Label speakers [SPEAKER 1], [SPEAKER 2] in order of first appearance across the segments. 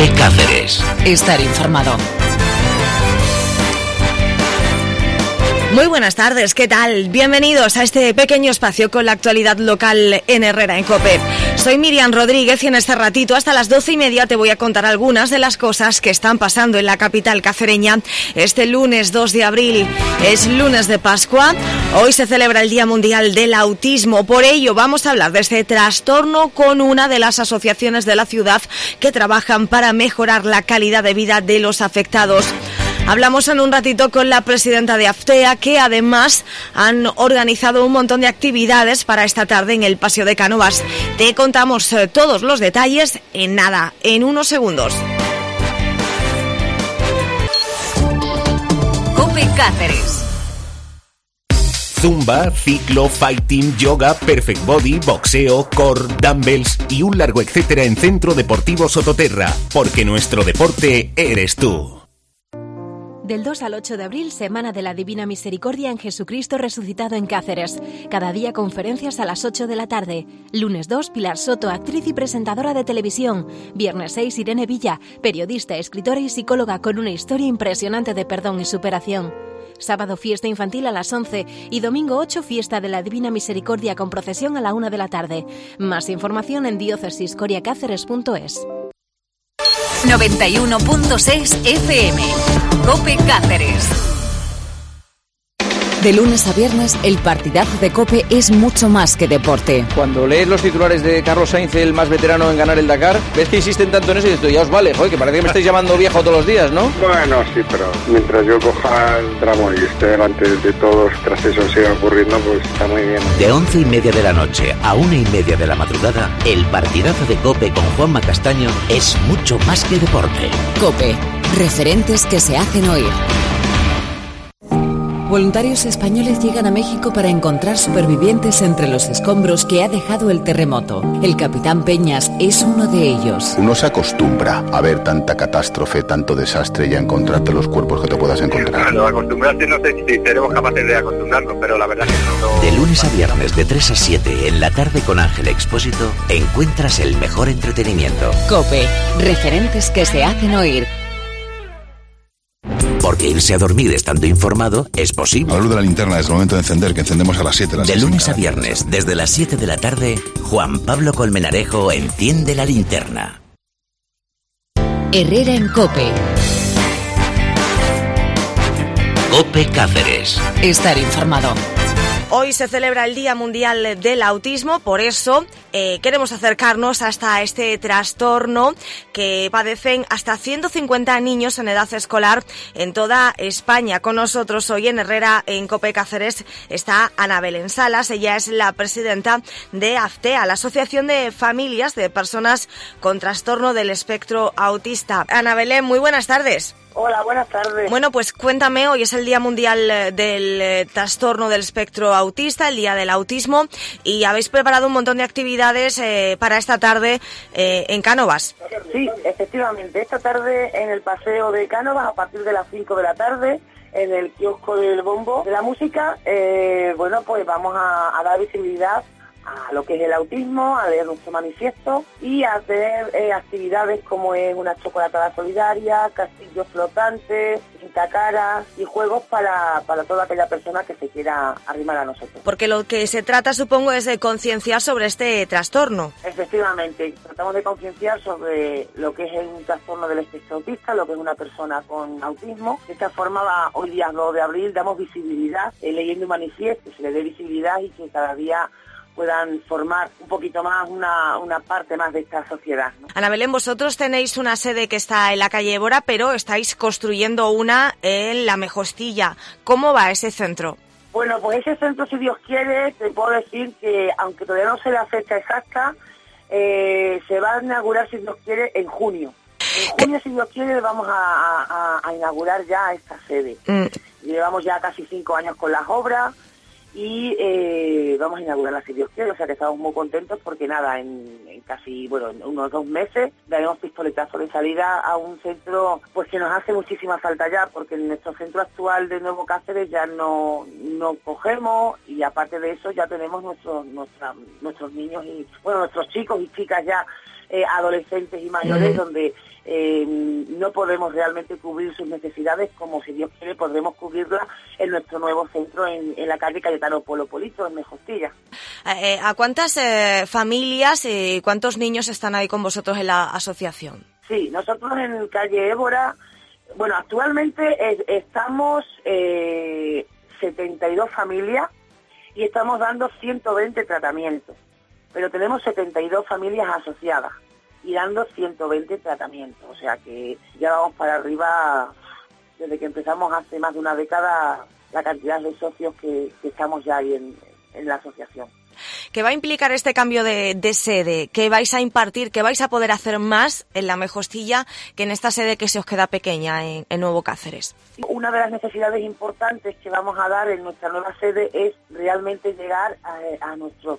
[SPEAKER 1] COPE Cáceres.
[SPEAKER 2] Estar informado. Muy buenas tardes, ¿qué tal? Bienvenidos a este pequeño espacio con la actualidad local en Herrera en COPE. Soy Miriam Rodríguez y en este ratito hasta las 12:30 te voy a contar algunas de las cosas que están pasando en la capital cacereña este lunes 2 de abril. Es lunes de Pascua, hoy se celebra el Día Mundial del Autismo. Por ello vamos a hablar de este trastorno con una de las asociaciones de la ciudad que trabajan para mejorar la calidad de vida de los afectados. Hablamos en un ratito con la presidenta de AFTEA, que además han organizado un montón de actividades para esta tarde en el Paseo de Cánovas. Te contamos todos los detalles en nada, en unos segundos.
[SPEAKER 3] COPE Cáceres.
[SPEAKER 4] Zumba, ciclo, fighting, yoga, perfect body, boxeo, core, dumbbells y un largo etcétera en Centro Deportivo Sototerra, porque nuestro deporte eres tú.
[SPEAKER 5] Del 2 al 8 de abril, Semana de la Divina Misericordia en Jesucristo Resucitado en Cáceres. Cada día conferencias a las 8 de la tarde. Lunes 2, Pilar Soto, actriz y presentadora de televisión. Viernes 6, Irene Villa, periodista, escritora y psicóloga con una historia impresionante de perdón y superación. Sábado, fiesta infantil a las 11 y domingo 8, fiesta de la Divina Misericordia con procesión a la 1 de la tarde. Más información en diocesiscoriacáceres.es.
[SPEAKER 3] 91.6 FM. COPE Cáceres.
[SPEAKER 2] De lunes a viernes, el partidazo de COPE es mucho más que deporte.
[SPEAKER 6] Cuando lees los titulares de Carlos Sainz, el más veterano en ganar el Dakar, ves que insisten tanto en eso y esto ya os vale, joder, que parece que me estáis llamando viejo todos los días, ¿no?
[SPEAKER 7] Bueno, sí, pero mientras yo coja el tramo y esté delante de todos, tras eso siga ocurriendo, pues está muy bien.
[SPEAKER 1] De 11:30 de la noche a 1:30 de la madrugada, el partidazo de COPE con Juanma Castaño es mucho más que deporte.
[SPEAKER 2] COPE, referentes que se hacen oír. Voluntarios españoles llegan a México para encontrar supervivientes entre los escombros que ha dejado el terremoto. El capitán Peñas es uno de ellos.
[SPEAKER 8] Uno se acostumbra a ver tanta catástrofe, tanto desastre y a encontrarte los cuerpos que te puedas encontrar.
[SPEAKER 7] Cuando acostumbrarse no sé si seremos capaces de acostumbrarnos, pero la verdad es que no.
[SPEAKER 1] De lunes a viernes de 3 a 7 en la tarde con Ángel Expósito encuentras el mejor entretenimiento.
[SPEAKER 2] COPE, referentes que se hacen oír.
[SPEAKER 1] Porque irse a dormir estando informado es posible.
[SPEAKER 8] A la luz de la linterna es el momento de encender, que encendemos a las 7.
[SPEAKER 1] De lunes a viernes, desde las 7 de la tarde, Juan Pablo Colmenarejo enciende la linterna.
[SPEAKER 2] Herrera en COPE.
[SPEAKER 1] COPE Cáceres.
[SPEAKER 2] Estar informado.
[SPEAKER 9] Hoy se celebra el Día Mundial del Autismo, por eso queremos acercarnos hasta este trastorno que padecen hasta 150 niños en edad escolar en toda España. Con nosotros hoy en Herrera, en COPE Cáceres, está Ana Belén Salas. Ella es la presidenta de AFTEA, la Asociación de Familias de Personas con Trastorno del Espectro Autista. Ana Belén, muy buenas tardes.
[SPEAKER 10] Hola, buenas tardes.
[SPEAKER 9] Bueno, pues cuéntame, hoy es el Día Mundial del Trastorno del Espectro Autista, el Día del Autismo, y habéis preparado un montón de actividades para esta tarde en Cánovas.
[SPEAKER 10] Sí, efectivamente, esta tarde en el Paseo de Cánovas, a partir de las 5 de la tarde, en el kiosco del Bombo de la Música, bueno, pues vamos a dar visibilidad a lo que es el autismo, a leer nuestro manifiesto y a hacer actividades como es una chocolatada solidaria, castillos flotantes, pintacaras y juegos para toda aquella persona que se quiera arrimar a nosotros.
[SPEAKER 9] Porque lo que se trata, supongo, es de concienciar sobre este trastorno.
[SPEAKER 10] Efectivamente, tratamos de concienciar sobre lo que es un trastorno del espectro autista, lo que es una persona con autismo. De esta forma, hoy día 2 de abril, damos visibilidad, leyendo un manifiesto, se le dé visibilidad y que cada día puedan formar un poquito más una parte más de esta sociedad, ¿no?
[SPEAKER 9] Ana Belén, vosotros tenéis una sede que está en la calle Évora, pero estáis construyendo una en La Mejostilla. ¿Cómo va ese centro?
[SPEAKER 10] Bueno, pues ese centro, si Dios quiere, te puedo decir que, aunque todavía no sé la fecha exacta, se va a inaugurar, si Dios quiere, en junio. En junio, si Dios quiere, vamos a inaugurar ya esta sede. Llevamos ya casi 5 años con las obras y vamos a inaugurarla, si Dios quiere, o sea que estamos muy contentos porque nada, en casi, bueno, en unos 2 meses daremos pistoletazo de salida a un centro pues que nos hace muchísima falta ya, porque en nuestro centro actual de Nuevo Cáceres ya no cogemos, y aparte de eso ya tenemos nuestros niños y, bueno, nuestros chicos y chicas ya adolescentes y mayores donde no podemos realmente cubrir sus necesidades como, si Dios quiere, podremos cubrirlas en nuestro nuevo centro en la calle Cayetano Polo Polito, en Mejostilla.
[SPEAKER 2] ¿A cuántas familias y cuántos niños están ahí con vosotros en la asociación?
[SPEAKER 10] Sí, nosotros en calle Évora, bueno, actualmente estamos 72 familias y estamos dando 120 tratamientos, pero tenemos 72 familias asociadas y dando 120 tratamientos, o sea que ya vamos para arriba desde que empezamos hace más de una década la cantidad de socios que estamos ya ahí en la asociación.
[SPEAKER 2] ¿Qué va a implicar este cambio de sede? ¿Qué vais a impartir? ¿Qué vais a poder hacer más en la Mejostilla que en esta sede que se os queda pequeña en Nuevo Cáceres?
[SPEAKER 10] Una de las necesidades importantes que vamos a dar en nuestra nueva sede es realmente llegar a nuestros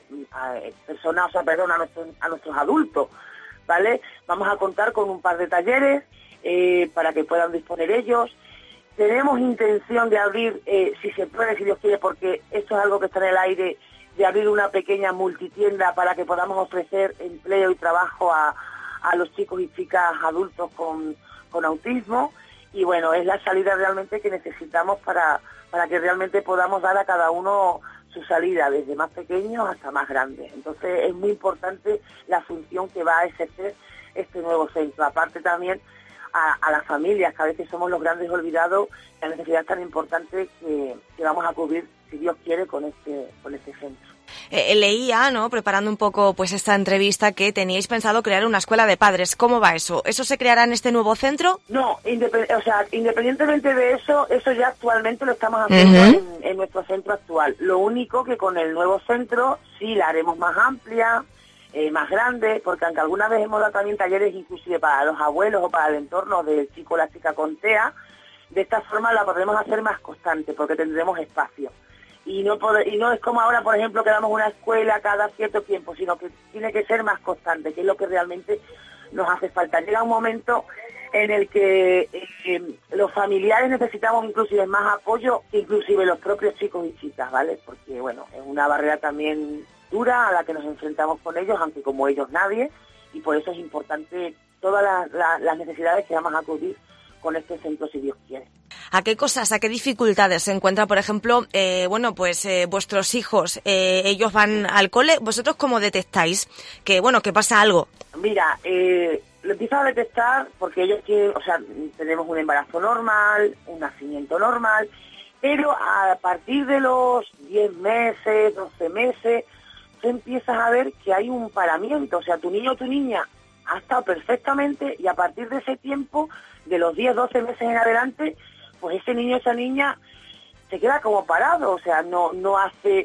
[SPEAKER 10] adultos, ¿vale? Vamos a contar con un par de talleres para que puedan disponer ellos. Tenemos intención de abrir, si se puede, si Dios quiere, porque esto es algo que está en el aire, de abrir una pequeña multitienda para que podamos ofrecer empleo y trabajo a los chicos y chicas adultos con autismo. Y bueno, es la salida realmente que necesitamos para que realmente podamos dar a cada uno su salida, desde más pequeños hasta más grandes. Entonces es muy importante la función que va a ejercer este nuevo centro. Aparte también a las familias, que a veces somos los grandes olvidados, la necesidad tan importante que vamos a cubrir, si Dios quiere, con este centro.
[SPEAKER 2] Leía, ¿no?, preparando un poco pues esta entrevista, que teníais pensado crear una escuela de padres. ¿Cómo va eso? ¿Eso se creará en este nuevo centro?
[SPEAKER 10] No, independientemente de eso ya actualmente lo estamos haciendo en nuestro centro actual. Lo único que con el nuevo centro sí la haremos más amplia, más grande, porque aunque alguna vez hemos dado también talleres inclusive para los abuelos o para el entorno del chico o la chica con TEA, de esta forma la podremos hacer más constante porque tendremos espacio. Y no es como ahora, por ejemplo, que damos una escuela cada cierto tiempo, sino que tiene que ser más constante, que es lo que realmente nos hace falta. Llega un momento en el que los familiares necesitamos inclusive más apoyo, inclusive los propios chicos y chicas, ¿vale? Porque, bueno, es una barrera también dura a la que nos enfrentamos con ellos, aunque como ellos nadie, y por eso es importante todas las necesidades que vamos a cubrir con este centro, si Dios quiere.
[SPEAKER 2] ¿A qué cosas, a qué dificultades se encuentra, por ejemplo, vuestros hijos? Ellos van al cole, ¿vosotros cómo detectáis que pasa algo?
[SPEAKER 10] Mira, lo empiezan a detectar porque ellos tenemos un embarazo normal, un nacimiento normal, pero a partir de los 10 meses, 12 meses, tú empiezas a ver que hay un paramiento, o sea, tu niño o tu niña ha estado perfectamente y a partir de ese tiempo, de los 10, 12 meses en adelante, pues ese niño o esa niña se queda como parado, o sea, no hace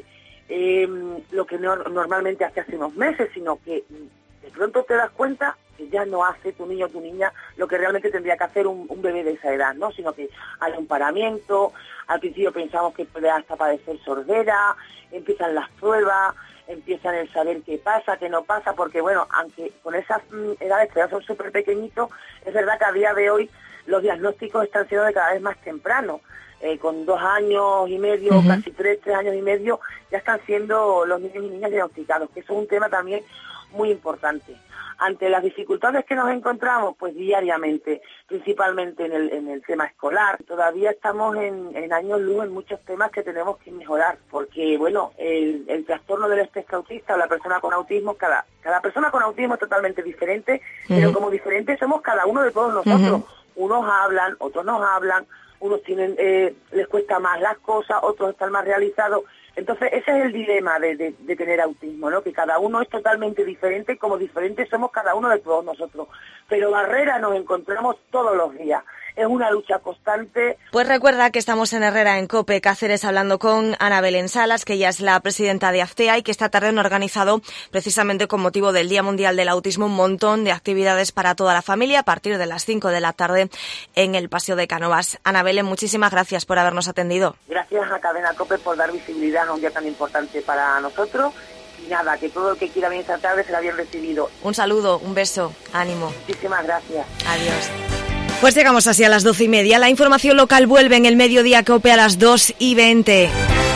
[SPEAKER 10] lo que normalmente hace unos meses, sino que de pronto te das cuenta que ya no hace tu niño o tu niña lo que realmente tendría que hacer un bebé de esa edad, ¿no? Sino que hay un paramiento, al principio pensamos que puede hasta padecer sordera, empiezan las pruebas, empiezan el saber qué pasa, qué no pasa, porque bueno, aunque con esas edades que ya son súper pequeñitos, es verdad que a día de hoy los diagnósticos están siendo de cada vez más temprano. Con 2 años y medio, casi 3 años y medio, ya están siendo los niños y niñas diagnosticados, que eso es un tema también muy importante. Ante las dificultades que nos encontramos, pues diariamente, principalmente en el tema escolar, todavía estamos en años luz en muchos temas que tenemos que mejorar, porque bueno, el trastorno del espectro autista o la persona con autismo, cada persona con autismo es totalmente diferente, pero como diferentes somos cada uno de todos nosotros. Unos hablan, otros no hablan, unos les cuesta más las cosas, otros están más realizados. Entonces ese es el dilema de tener autismo, ¿no? Que cada uno es totalmente diferente y como diferentes somos cada uno de todos nosotros. Pero barreras nos encontramos todos los días. Es una lucha constante.
[SPEAKER 2] Pues recuerda que estamos en Herrera, en COPE Cáceres, hablando con Ana Belén Salas, que ella es la presidenta de AFTEA y que esta tarde han organizado, precisamente con motivo del Día Mundial del Autismo, un montón de actividades para toda la familia a partir de las 5 de la tarde en el Paseo de Cánovas. Ana Belén, muchísimas gracias por habernos atendido.
[SPEAKER 10] Gracias a Cadena COPE por dar visibilidad a un día tan importante para nosotros. Y nada, que todo el que quiera venir esta tarde será bien recibido.
[SPEAKER 2] Un saludo, un beso, ánimo.
[SPEAKER 10] Muchísimas gracias.
[SPEAKER 2] Adiós. Pues llegamos así a las 12:30. La información local vuelve en el Mediodía COPE a las 2:20.